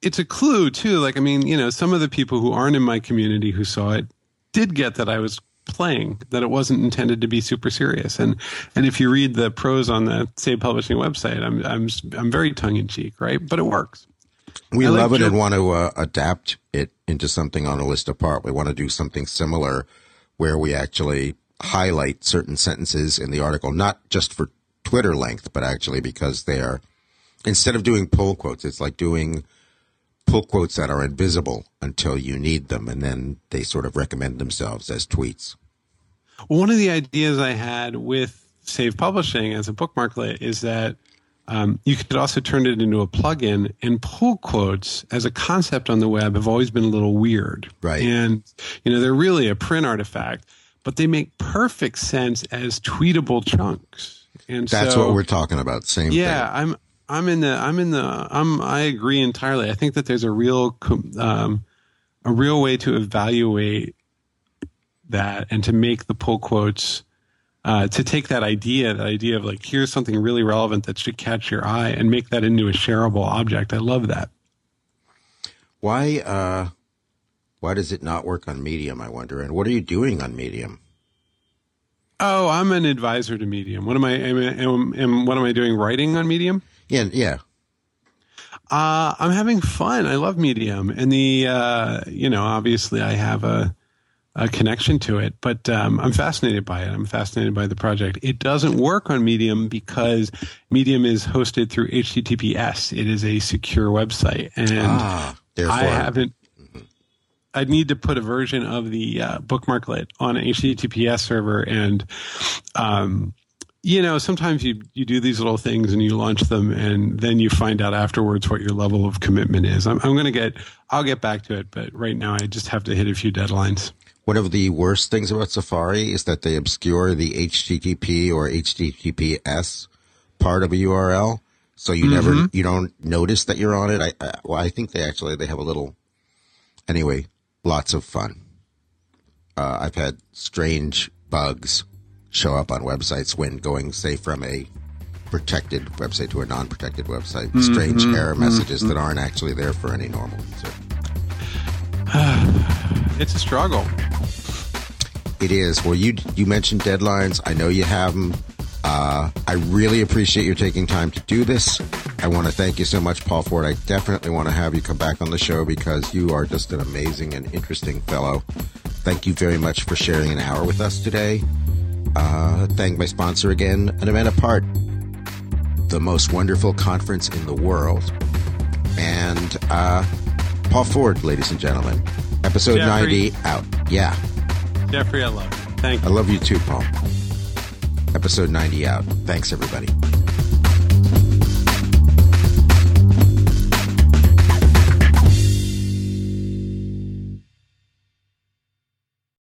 it's a clue too. Like, I mean, you know, some of the people who aren't in my community who saw it did get that I was playing, that it wasn't intended to be super serious. And and if you read the prose on the Save Publishing website, I'm I'm I'm very tongue in cheek, right? But it works. We I love like it your- and want to uh, adapt it into something on a list apart. We want to do something similar where we actually highlight certain sentences in the article, not just for Twitter length, but actually because they are, instead of doing pull quotes, it's like doing pull quotes that are invisible until you need them, and then they sort of recommend themselves as tweets. One of the ideas I had with Save Publishing as a bookmarklet is that um, you could also turn it into a plugin, and pull quotes as a concept on the web have always been a little weird. Right. And, you know, they're really a print artifact, but they make perfect sense as tweetable chunks. And That's so, what we're talking about. Same yeah, thing. I'm, I'm in the, I'm in the, I'm, I agree entirely. I think that there's a real, um, a real way to evaluate that and to make the pull quotes, uh, to take that idea, that idea of like, here's something really relevant that should catch your eye and make that into a shareable object. I love that. Why, uh, why does it not work on Medium, I wonder? And what are you doing on Medium? Oh, I'm an advisor to Medium. What am I, am, am, am what am I doing? Writing on Medium? Yeah, yeah. Uh, I'm having fun. I love Medium. And the, uh, you know, obviously I have a, a connection to it, but um, I'm fascinated by it. I'm fascinated by the project. It doesn't work on Medium because Medium is hosted through H T T P S. It is a secure website. And Ah, therefore. I haven't, I'd need to put a version of the uh, bookmarklet on an H T T P S server. And, um, you know, sometimes you, you do these little things and you launch them and then you find out afterwards what your level of commitment is. I'm, I'm going to get, I'll get back to it, but right now I just have to hit a few deadlines. One of the worst things about Safari is that they obscure the H T T P or H T T P S part of a U R L. So you Mm-hmm. never, you don't notice that you're on it. I, I, well, I think they actually, they have a little, anyway, lots of fun. Uh, I've had strange bugs show up on websites when going, say, from a protected website to a non-protected website. Mm-hmm. Strange error messages mm-hmm. that aren't actually there for any normal user. It's a struggle. It is. Well, you you mentioned deadlines. I know you have them. Uh, I really appreciate you taking time to do this. I want to thank you so much, Paul Ford. I definitely want to have you come back on the show because you are just an amazing and interesting fellow. Thank you very much for sharing an hour with us today. Uh, thank my sponsor again, An Event Apart, the most wonderful conference in the world. And uh, Paul Ford, ladies and gentlemen. Episode Jeffrey. ninety out. Yeah. Jeffrey, I love you. Thank you. I love you too, Paul. Episode ninety out. Thanks, everybody.